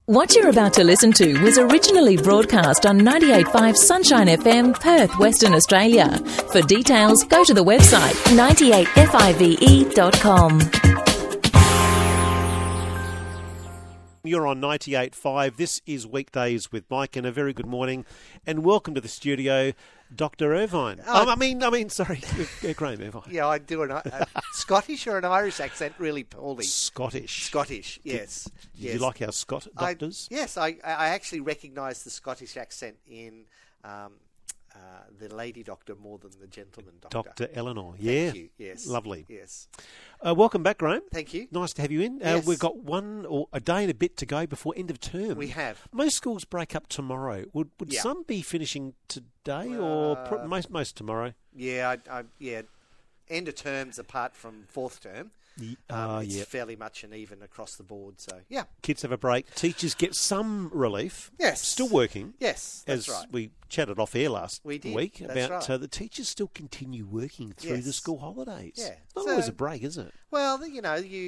What you're about to listen to was originally broadcast on 98.5 Sunshine FM, Perth, Western Australia. For details, go to the website 98five.com. You're on 98.5. This is Weekdays with Mike, and a very good morning, and welcome to the studio, Dr. Irvine. Sorry, Graham Irvine. Yeah, I do a Scottish or an Irish accent really poorly. Scottish, yes. Did you like our Scott doctors? I actually recognise the Scottish accent in the lady doctor more than the gentleman doctor. Dr. Eleanor, yeah. Thank you, yes. Lovely. Yes. Welcome back, Graham. Thank you. Nice to have you in. Yes. We've got a day and a bit to go before end of term. We have. Most schools break up tomorrow. Would some be finishing today or most tomorrow? Yeah, end of terms apart from fourth term. It's fairly much an even across the board. So, yeah. Kids have a break. Teachers get some relief. Yes. Still working. Yes, that's right. As we chatted off air last week that's about right. The teachers still continue working through the school holidays. Yeah. It's not always a break, is it? Well, you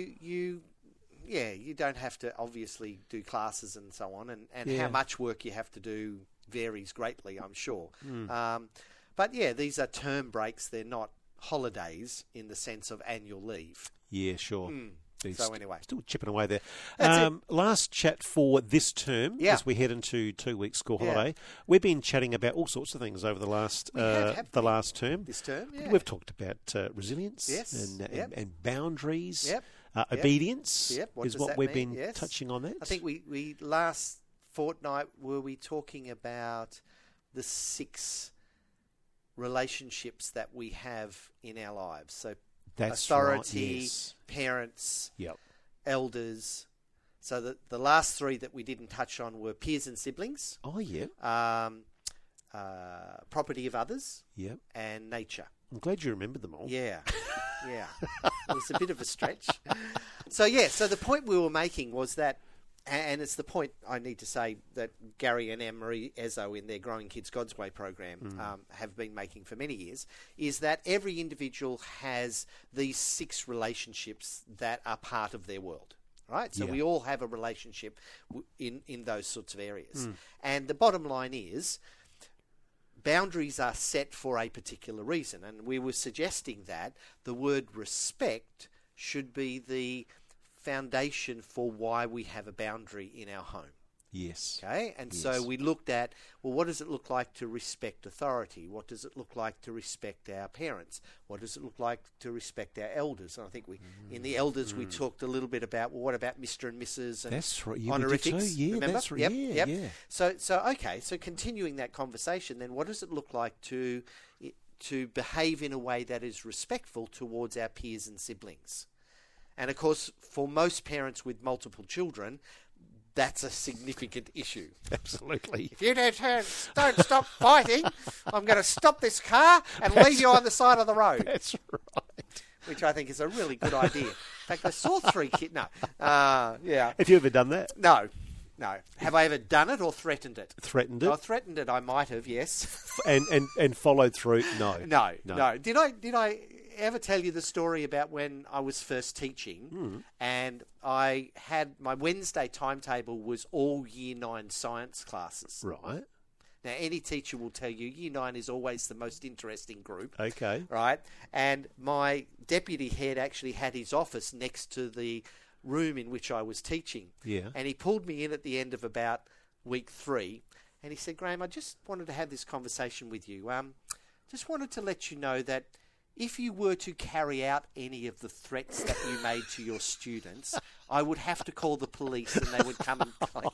don't have to obviously do classes and so on, and how much work you have to do varies greatly, I'm sure. But yeah, these are term breaks. They're not holidays in the sense of annual leave. Yeah, sure. So anyway. Still chipping away there. That's it. Last chat for this term, as we head into 2 weeks school holiday. We've been chatting about all sorts of things over the last last term. This term, yeah. We've talked about resilience and boundaries. Obedience is what we've been touching on that. I think we last fortnight were we talking about the 6 relationships that we have in our lives. So that's authority, right, yes. Parents, elders. So the last 3 that we didn't touch on were peers and siblings. Oh, yeah. Property of others. Yeah. And nature. I'm glad you remembered them all. Yeah. Yeah. It was a bit of a stretch. So the point we were making was that, and it's the point I need to say that Gary and Anne-Marie Ezzo in their Growing Kids God's Way program have been making for many years, is that every individual has these 6 relationships that are part of their world, right? So we all have a relationship in those sorts of areas. And the bottom line is boundaries are set for a particular reason. And we were suggesting that the word respect should be the foundation for why we have a boundary in our home. Yes. Okay? And so we looked at, well, what does it look like to respect authority? What does it look like to respect our parents? What does it look like to respect our elders? And I think in the elders we talked a little bit about, well, what about Mr. and Mrs. and that's right. honorifics? Yeah, remember? that's right. Yep. Yeah. So continuing that conversation, then what does it look like to behave in a way that is respectful towards our peers and siblings? And, of course, for most parents with multiple children, that's a significant issue. Absolutely. If you don't stop fighting, I'm going to stop this car and leave you on the side of the road. That's right. Which I think is a really good idea. In fact, I saw 3 kids. No. Yeah. Have you ever done that? No. Have I ever done it or threatened it? Threatened it? I threatened it. I might have, yes. And followed through? No. No. Did I ever tell you the story about when I was first teaching and I had my Wednesday timetable was all Year 9 science classes? Right. Now, any teacher will tell you Year 9 is always the most interesting group. Okay. Right? And my deputy head actually had his office next to the room in which I was teaching. Yeah. And he pulled me in at the end of about week 3 and he said, Graham, I just wanted to have this conversation with you. Just wanted to let you know that if you were to carry out any of the threats that you made to your students, I would have to call the police and they would come and collect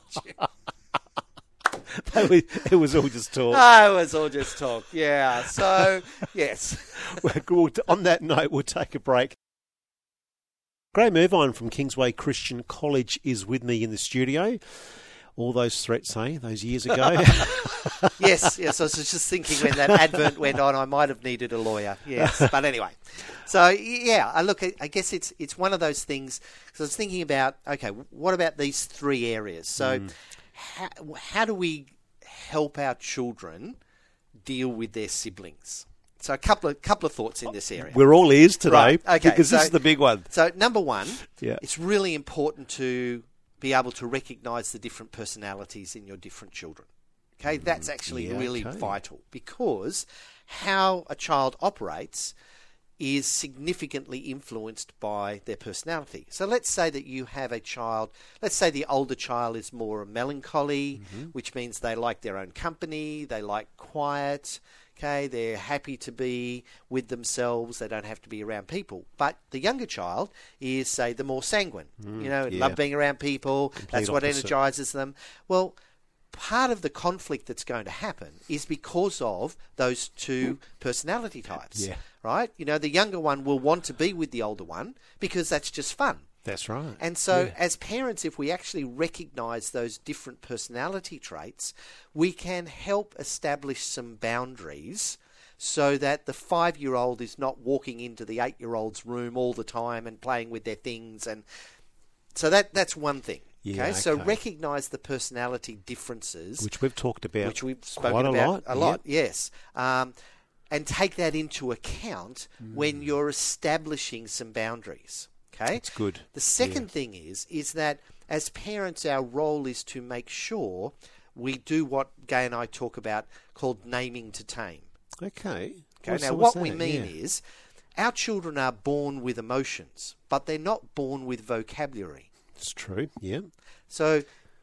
you. It was all just talk. Oh, it was all just talk, yeah. So, yes. On that note, we'll take a break. Graham Irvine from Kingsway Christian College is with me in the studio. All those threats, those years ago. Yes. I was just thinking when that advert went on, I might have needed a lawyer. Yes, but anyway. So, yeah, I guess it's one of those things. So I was thinking about, okay, what about these 3 areas? So how do we help our children deal with their siblings? So a couple of thoughts in this area. We're all ears today, right. Okay, because this is the big one. So number 1, it's really important to be able to recognise the different personalities in your different children. Okay, that's actually really vital, because how a child operates is significantly influenced by their personality. So let's say that you have a child, let's say the older child is more melancholy, which means they like their own company, they like quiet, okay, they're happy to be with themselves, they don't have to be around people. But the younger child is, say, the more sanguine, love being around people, that's what energises them. Well, part of the conflict that's going to happen is because of those two personality types, right? The younger one will want to be with the older one because that's just fun. That's right. And so as parents, if we actually recognise those different personality traits, we can help establish some boundaries so that the 5-year-old is not walking into the 8-year-old's room all the time and playing with their things. And so that's one thing. Okay, so recognise the personality differences, which we've talked about, which we've spoken about a lot. Yes, and take that into account when you're establishing some boundaries. Okay, that's good. The second thing is that as parents, our role is to make sure we do what Gay and I talk about called naming to tame. Okay. Now what we mean is our children are born with emotions, but they're not born with vocabulary. It's true, yeah. So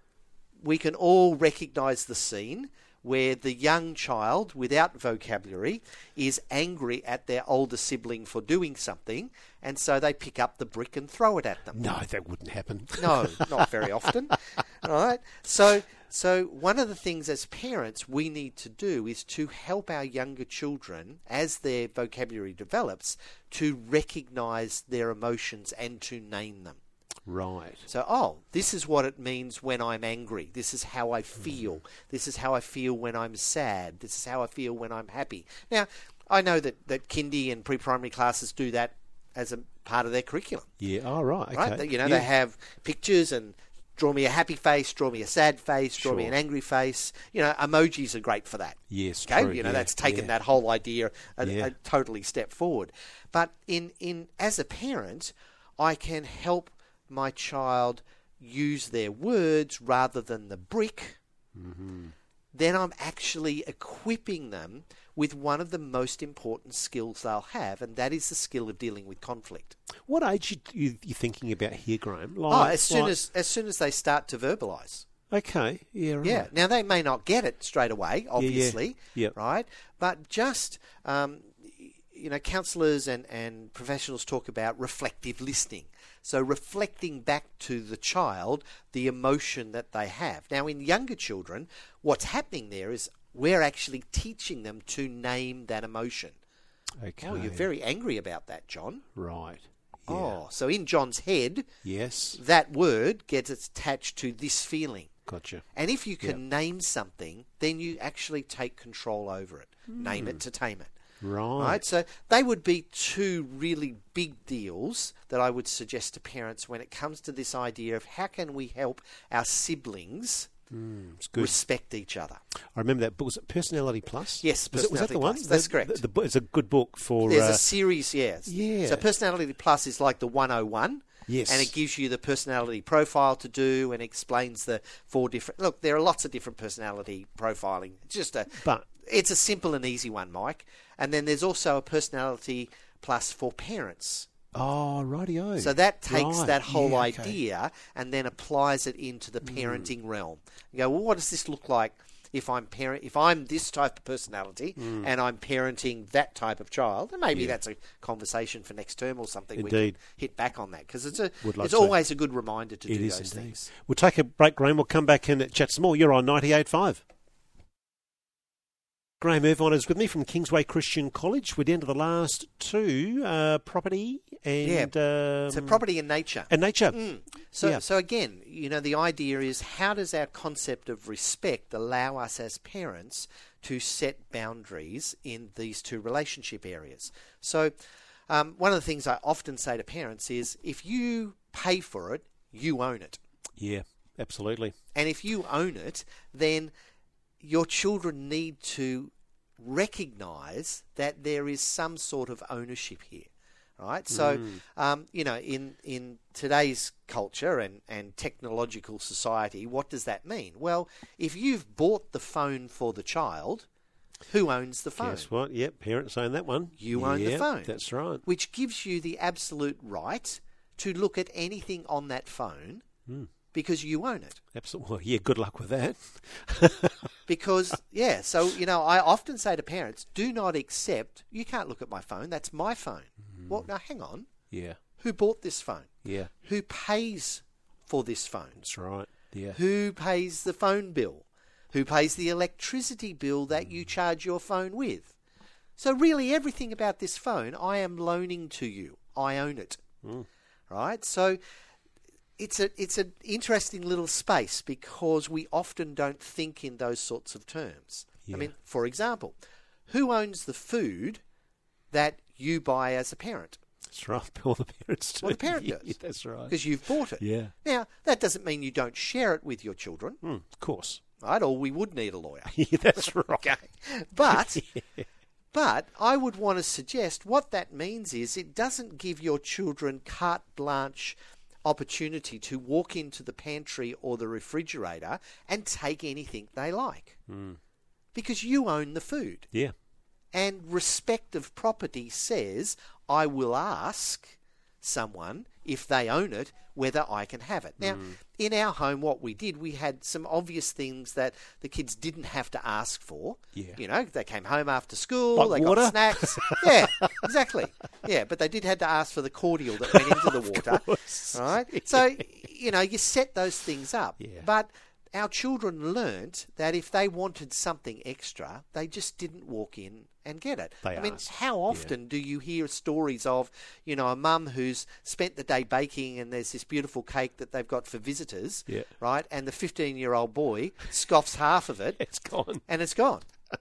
we can all recognise the scene where the young child without vocabulary is angry at their older sibling for doing something, and so they pick up the brick and throw it at them. No, that wouldn't happen. No, not very often. All right. So one of the things as parents we need to do is to help our younger children, as their vocabulary develops, to recognise their emotions and to name them. Right. So, this is what it means when I'm angry. This is how I feel. This is how I feel when I'm sad. This is how I feel when I'm happy. Now, I know that kindy and pre-primary classes do that as a part of their curriculum. Yeah, right. Okay. Right? They have pictures and draw me a happy face, draw me a sad face, draw me an angry face. Emojis are great for that. Yes, okay? true. That's taken that whole idea a totally step forward. But in as a parent, I can help my child use their words rather than the brick, then I'm actually equipping them with one of the most important skills they'll have, and that is the skill of dealing with conflict. What age are you thinking about here, Graham? As soon as they start to verbalise. Okay, yeah, right. Yeah, now they may not get it straight away, obviously, Yep. right? But just... counsellors and professionals talk about reflective listening. So reflecting back to the child the emotion that they have. Now, in younger children, what's happening there is we're actually teaching them to name that emotion. Okay. Oh, you're very angry about that, John. Right. Yeah. Oh, so in John's head, yes, that word gets attached to this feeling. Gotcha. And if you can name something, then you actually take control over it. Name it to tame it. Right. So they would be two really big deals that I would suggest to parents when it comes to this idea of how can we help our siblings respect each other. I remember that book. Was it Personality Plus? Yes, was that the one? Plus. That's correct. It's a good book for... There's a series, yes. Yeah. So Personality Plus is like the 101. Yes. And it gives you the personality profile to do and explains the 4 different... Look, there are lots of different personality profiling. It's a simple and easy one, Mike. And then there's also a Personality Plus for parents. Oh, rightio. So that takes that whole idea and then applies it into the parenting realm. You go, well, what does this look like if I'm this type of personality and I'm parenting that type of child? And maybe that's a conversation for next term or something. Indeed. We can hit back on that because it's always a good reminder to do those things. We'll take a break, Graham. We'll come back and chat some more. You're on 98.5. Graham Irvine is with me from Kingsway Christian College. We're down to the last two, property and... so property and nature. And nature. So again, the idea is how does our concept of respect allow us as parents to set boundaries in these two relationship areas? So one of the things I often say to parents is if you pay for it, you own it. Yeah, absolutely. And if you own it, then... your children need to recognise that there is some sort of ownership here. Right? So, in today's culture and technological society, what does that mean? Well, if you've bought the phone for the child, who owns the phone? Guess what? Yep, parents own that one. You own the phone. That's right. Which gives you the absolute right to look at anything on that phone because you own it. Absolutely. Well, yeah, good luck with that. Because, so, I often say to parents, do not accept, you can't look at my phone, that's my phone. Well, now hang on. Yeah. Who bought this phone? Yeah. Who pays for this phone? That's right. Yeah. Who pays the phone bill? Who pays the electricity bill that you charge your phone with? So really everything about this phone I am loaning to you. I own it. Right? So it's an interesting little space because we often don't think in those sorts of terms. Yeah. I mean, for example, who owns the food that you buy as a parent? That's right. All the parents do. Well, the parent does. Yeah, that's right. Because you've bought it. Yeah. Now, that doesn't mean you don't share it with your children. Of course. Right? Or we would need a lawyer. Yeah, that's right. Okay. But I would want to suggest what that means is it doesn't give your children carte blanche opportunity to walk into the pantry or the refrigerator and take anything they like. Because you own the food. Yeah. And respect of property says I will ask someone, if they own it, whether I can have it. Now, in our home, what we did, we had some obvious things that the kids didn't have to ask for. Yeah. They came home after school, Like they water? got snacks. Yeah, exactly. Yeah, but they did have to ask for the cordial that went into the water. Right? So, you set those things up. Yeah. But our children learnt that if they wanted something extra, they just didn't walk in and get it. They I mean, asked. how often do you hear stories of, a mum who's spent the day baking and there's this beautiful cake that they've got for visitors, right? And the 15-year-old boy scoffs half of it. It's gone. And it's gone.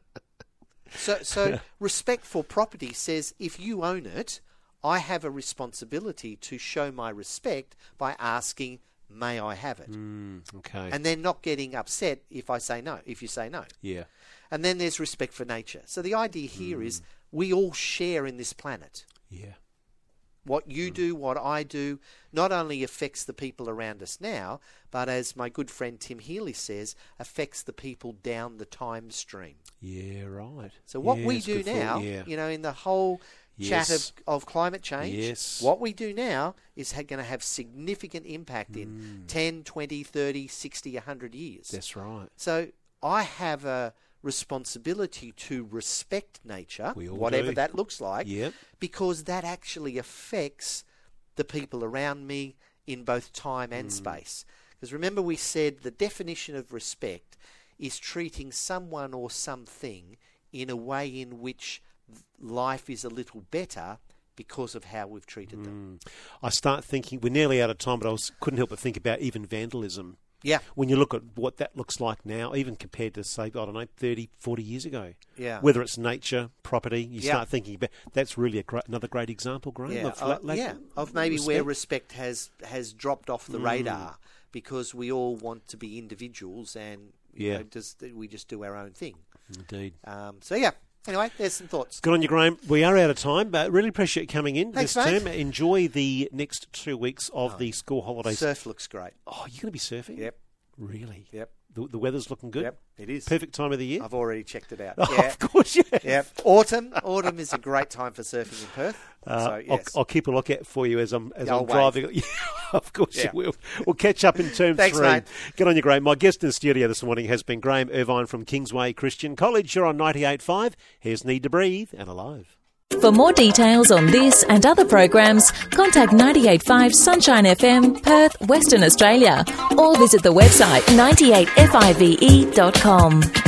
So respect for property says if you own it, I have a responsibility to show my respect by asking, may I have it? Okay. And then not getting upset if I say no, if you say no. Yeah. And then there's respect for nature. So the idea here is we all share in this planet. Yeah. What you do, what I do, not only affects the people around us now, but as my good friend Tim Healy says, affects the people down the time stream. Yeah, right. So what Yeah, we it's do good thought, now, yeah. In the whole chat Yes. of climate change, Yes. what we do now is going to have significant impact in 10, 20, 30, 60, 100 years. That's right. So I have a responsibility to respect nature, We all whatever do. that looks like, Yep. because that actually affects the people around me in both time and space. Because remember we said the definition of respect is treating someone or something in a way in which life is a little better because of how we've treated them. I start thinking, we're nearly out of time, but I couldn't help but think about even vandalism. Yeah. When you look at what that looks like now, even compared to, say, 30, 40 years ago. Yeah. Whether it's nature, property, you Yeah. start thinking about, that's really another great example, Graham. Yeah, of maybe where respect has dropped off the radar because we all want to be individuals and we just do our own thing. Indeed. Anyway, there's some thoughts. Good on you, Graham. We are out of time, but really appreciate you coming in Thanks, this mate. term. Enjoy the next 2 weeks of the school holidays. Surf looks great. Oh, you're going to be surfing? Yep. Really? Yep. The weather's looking good? Yep, it is. Perfect time of the year? I've already checked it out. Oh, Yeah. of course you have. Yep. Autumn is a great time for surfing in Perth. So, yes. I'll keep a lookout for you as I'm I'll driving. Yeah, of course Yeah. you will. We'll catch up in term Thanks, 3. mate. Good on you, Graham. My guest in the studio this morning has been Graham Irvine from Kingsway Christian College. You're on 98.5. Here's Need to Breathe and Alive. For more details on this and other programs, contact 98.5 Sunshine FM, Perth, Western Australia, or visit the website 98five.com.